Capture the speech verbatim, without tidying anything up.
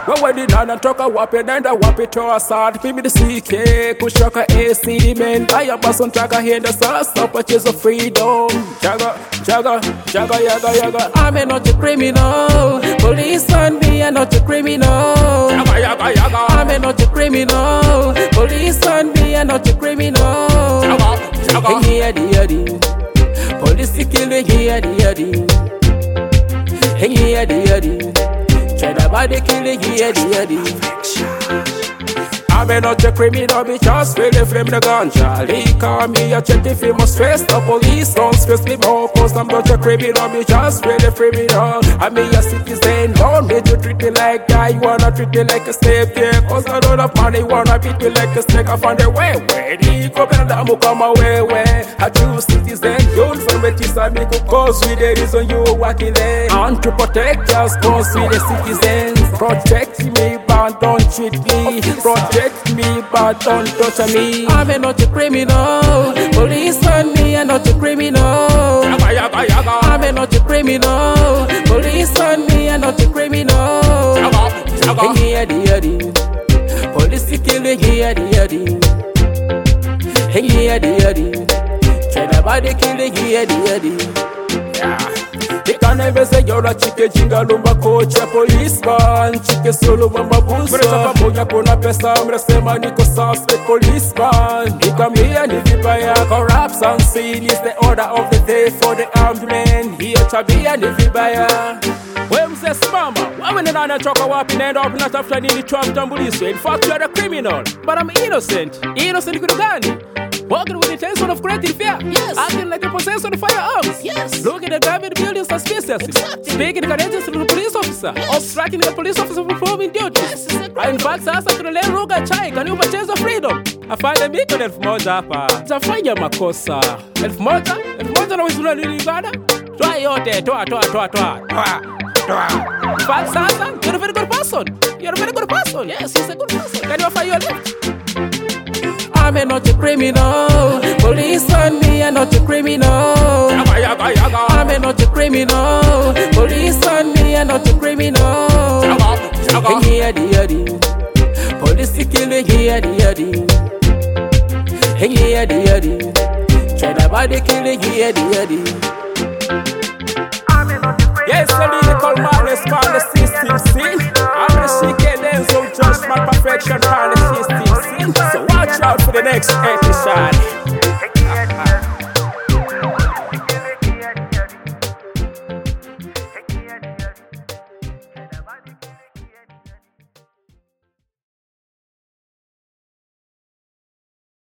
When we did not talk a whop it and a whop it to a side. Give me the C K, Kushaka A C, man. Buy a bus on track here, the sauce, stop purchase of freedom. Jaga, jaga, jaga, yaga, yaga. I'm not a criminal. Police on me, I'm not a criminal. Yaga, yaga, yaga. I'm not a criminal. Police on me, I'm not a criminal. Jaga, jaga. Hey, yadi, yadi. Police kill me, yadi, yadi. Hey, yadi, yadi. Try the body killing, yadi, yadi. I'm not a criminal, bitch, just feel the flame the ganja. They call me a chatty famous face. The police don't stress me more, cause I'm not a criminal, bitch, just feel the criminal. I'm a citizen, don't need to treat me like that. You wanna treat me like a slave, yeah. Cause I don't have money, wanna beat me like a snake. I found a way, way. The government that will come away, way. A true citizen, don't forget this, I make a cause with the reason you walking there. And to protect us, cause with the citizens. Protect me, but don't treat me. Protect me, but don't touch me. I'm not a criminal. Police on me, I'm not a criminal. Yaga, yaga, yaga. I'm not a criminal. Police on me, I'm not a criminal. Yaga, yaga. Hey, yadi, yadi. Police killing, yadi, yadi. Hey, yadi, yadi. Try the body killing, yadi, yadi. Yeah. They can never say you're a chicken jinga lumba coach a policeman. Chicken solo mamba busa. Mresa pamoja kuna pesa mresema niko suspect policeman. Nikamia ni vibaya. Corruption scene is the order of the day for the armed men. Hiyo tabia ni vibaya. We mse spamba, wame nana choka wapi naenda wapi na tafuta nini tuamtambuliswe. In fact you're a criminal, but I'm innocent. Innocent kitu gani? Walking with intention of creating fear. Yes. Acting like a possessor of firearms. Yes. Looking at government buildings suspicious. Exactly. Speaking courageous to the police officer. Yes. Obstructing the police officer from performing duties. Yes, it's a In criminal. fact, sasa tunalea lugha chai can you purchase of freedom. Afanya miko elfu moja hapa. Tafanya makosa. Elfu moja? Elfu moja na wizuna nini Uganda? Toa yote, toa, toa, toa, toa. Toa, toa. In fact, sasa, you're a very good person. You're a very good person. Yes, he's a good person. Can you offer your left? I'm not a criminal. Police on me, I'm not a criminal. Yaga, yaga, yaga. I'm not a criminal. Police on me, I'm not a criminal. Yaga, yaga. Hey, yadi, yadi. Police killing, yadi, yadi. Hey, yadi, yadi. Try the body killing, yadi, yadi. Yes, the lyrical madness on the system scene. I'm the C K Denzo, judgment perfection on the system scene. So watch out for the next episode.